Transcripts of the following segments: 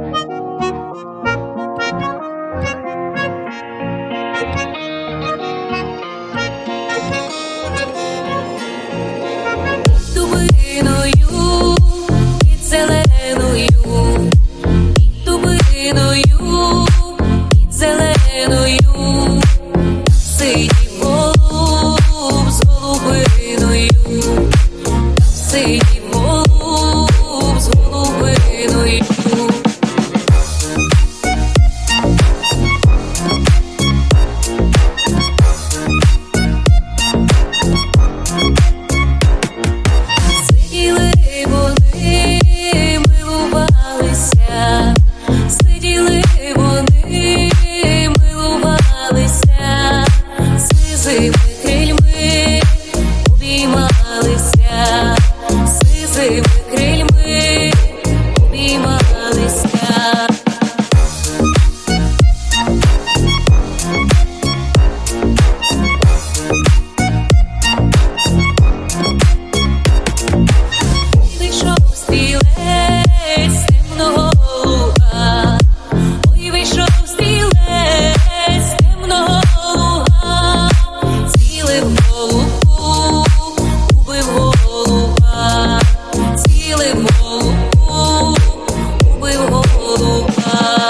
Дубиною під зеленою, під дубиною під зеленою сидів голуб з голубиною, сидів голуб з голубиною. Сиділи вони, милувалися, сизими крильми обіймалися, сизими крильми обіймалися. Вийшов стрілець темного луга, ой, вийшов стрілець темного луга, цілив голубку, убив голуба, цілив голубку, убив голуба.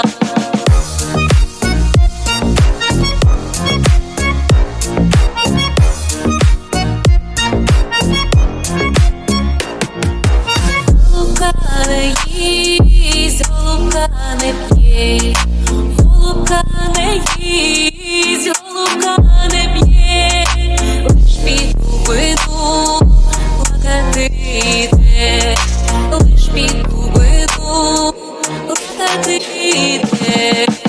Голубка не їсть, голубка не п'є, голубка не їсть, голубка не п'є, лиш під дубину плакати йде, лиш під дубину плакати йде.